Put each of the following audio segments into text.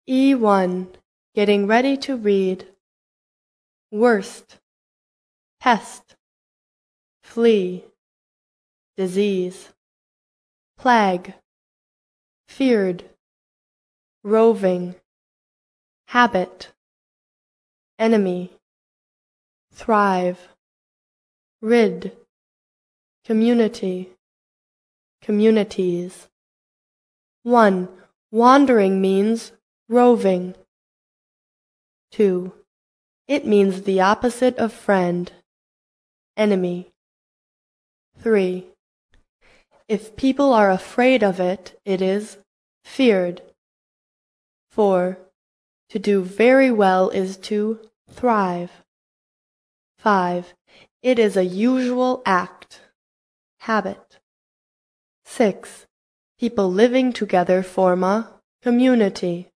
E1. Getting ready to read. Worst. Pest. Flea. Disease. Plague. Feared. Roving. Habit. Enemy. Thrive. Rid. Community. Communities. 1. Wandering means roving. 2. It means the opposite of friend, enemy. 3. If people are afraid of it, it is feared. 4. To do very well is to thrive. 5. It is a usual act, habit. 6. People living together form a community.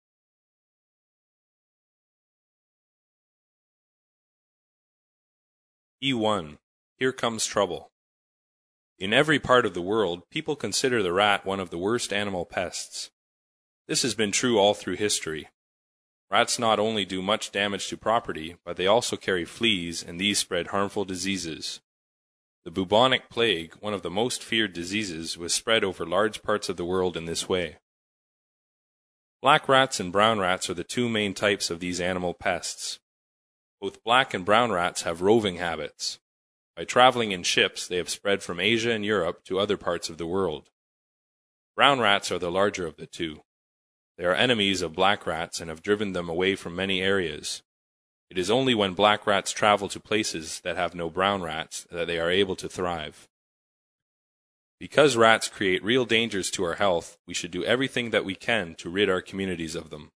E1. Here comes trouble. In every part of the world, people consider the rat one of the worst animal pests. This has been true all through history. Rats not only do much damage to property, but they also carry fleas, and these spread harmful diseases. The bubonic plague, one of the most feared diseases, was spread over large parts of the world in this way. Black rats and brown rats are the two main types of these animal pests. Both black and brown rats have roving habits. By traveling in ships, they have spread from Asia and Europe to other parts of the world. Brown rats are the larger of the two. They are enemies of black rats and have driven them away from many areas. It is only when black rats travel to places that have no brown rats that they are able to thrive. Because rats create real dangers to our health, we should do everything that we can to rid our communities of them.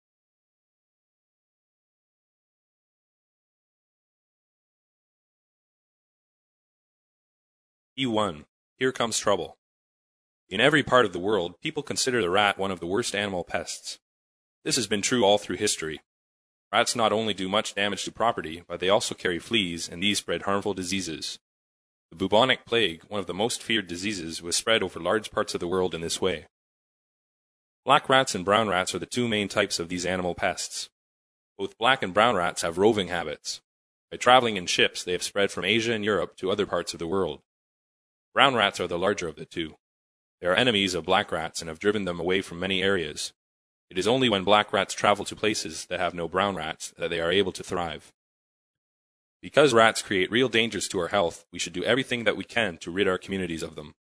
E1. Here comes trouble. In every part of the world, people consider the rat one of the worst animal pests. This has been true all through history. Rats not only do much damage to property, but they also carry fleas, and these spread harmful diseases. The bubonic plague, one of the most feared diseases, was spread over large parts of the world in this way. Black rats and brown rats are the two main types of these animal pests. Both black and brown rats have roving habits. By traveling in ships, they have spread from Asia and Europe to other parts of the world. Brown rats are the larger of the two. They are enemies of black rats and have driven them away from many areas. It is only when black rats travel to places that have no brown rats that they are able to thrive. Because rats create real dangers to our health, we should do everything that we can to rid our communities of them.